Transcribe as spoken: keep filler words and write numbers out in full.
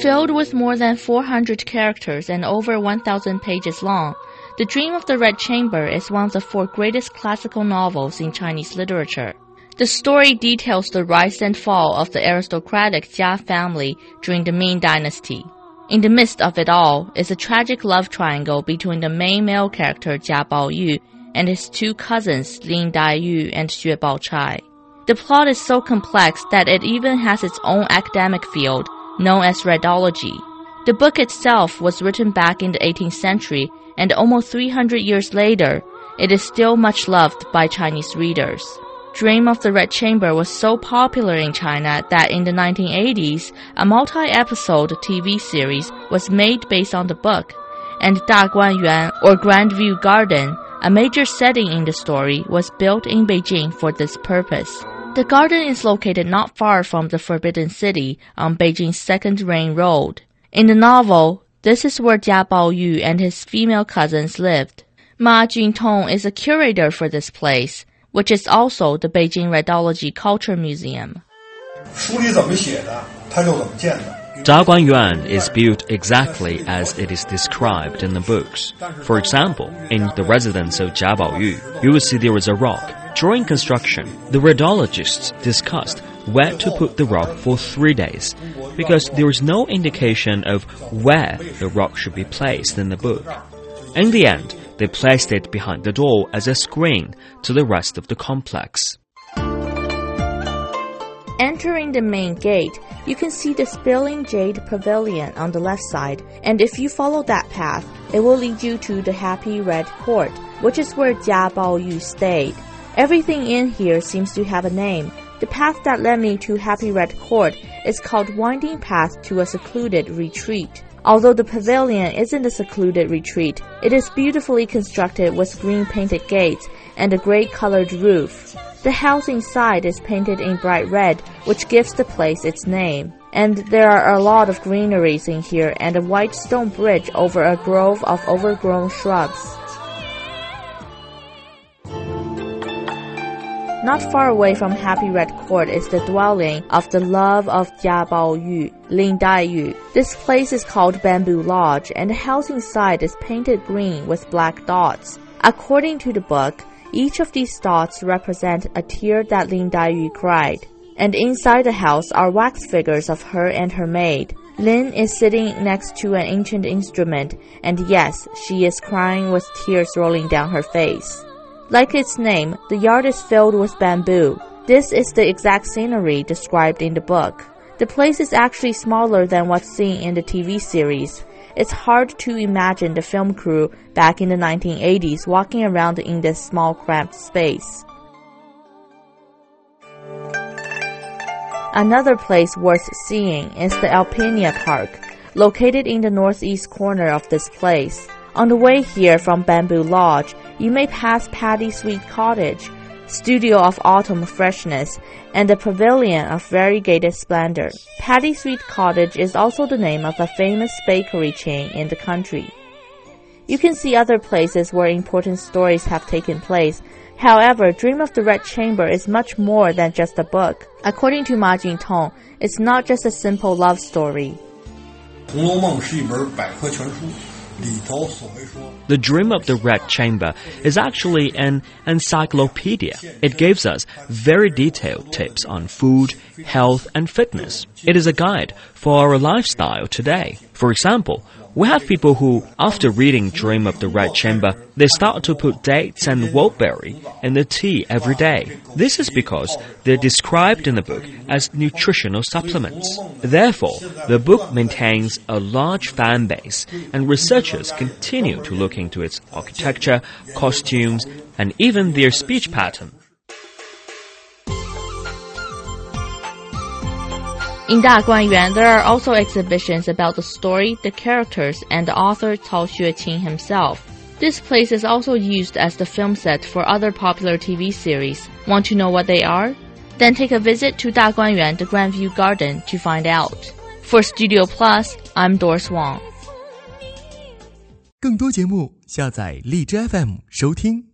Filled with more than four hundred characters and over one thousand pages long, The Dream of the Red Chamber is one of the four greatest classical novels in Chinese literature. The story details the rise and fall of the aristocratic Jia family during the Ming Dynasty. In the midst of it all is a tragic love triangle between the main male character Jia Baoyu and his two cousins Lin Daiyu and Xue Baochai. The plot is so complex that it even has its own academic field, known as Redology. The book itself was written back in the eighteenth century, and almost three hundred years later, it is still much loved by Chinese readers. Dream of the Red Chamber was so popular in China that in the nineteen eighties, a multi-episode T V series was made based on the book, and Daguanyuan, or Grandview Garden, a major setting in the story, was built in Beijing for this purpose. The garden is located not far from the Forbidden City on Beijing's Second Ring Road. In the novel, this is where Jia Baoyu and his female cousins lived. Ma Juntong is a curator for this place, which is also the Beijing Redology Culture Museum. Daguanyuan is built exactly as it is described in the books. For example, in the residence of Jia Baoyu, you will see there is a rock. During construction, the redologists discussed where to put the rock for three days, because there is no indication of where the rock should be placed in the book. In the end, they placed it behind the door as a screen to the rest of the complex. Entering the main gate, you can see the Spilling Jade Pavilion on the left side, and if you follow that path, it will lead you to the Happy Red Court, which is where Jia Baoyu stayed. Everything in here seems to have a name. The path that led me to Happy Red Court is called Winding Path to a Secluded Retreat. Although the pavilion isn't a secluded retreat, it is beautifully constructed with green painted gates and a gray colored roof. The house inside is painted in bright red, which gives the place its name. And there are a lot of greeneries in here and a white stone bridge over a grove of overgrown shrubs. Not far away from Happy Red Court is the dwelling of the love of Jia Baoyu, Lin Daiyu. This place is called Bamboo Lodge, and the house inside is painted green with black dots. According to the book, each of these dots represent a tear that Lin Daiyu cried. And inside the house are wax figures of her and her maid. Lin is sitting next to an ancient instrument, and yes, she is crying with tears rolling down her face. Like its name, the yard is filled with bamboo. This is the exact scenery described in the book. The place is actually smaller than what's seen in the T V series. It's hard to imagine the film crew back in the nineteen eighties walking around in this small cramped space. Another place worth seeing is the Alpinia Park, located in the northeast corner of this place. On the way here from Bamboo Lodge, you may pass Paddy Sweet Cottage, Studio of Autumn Freshness, and the Pavilion of Variegated Splendor. Paddy Sweet Cottage is also the name of a famous bakery chain in the country. You can see other places where important stories have taken place. However, Dream of the Red Chamber is much more than just a book. According to Ma Juntong, it's not just a simple love story. The Dream of the Red Chamber is actually an encyclopedia. It gives us very detailed tips on food, health, and fitness. It is a guide for our lifestyle today. For example, we have people who, after reading Dream of the Red Chamber, they start to put dates and wolfberry in the tea every day. This is because they're described in the book as nutritional supplements. Therefore, the book maintains a large fan base, and researchers continue to look into its architecture, costumes, and even their speech pattern. In Daguanyuan, there are also exhibitions about the story, the characters, and the author Cao Xueqing himself. This place is also used as the film set for other popular T V series. Want to know what they are? Then take a visit to Daguanyuan, the Grandview Garden, to find out. For Studio Plus, I'm Doris Wang. 更多节目下载荔枝 F M 收听。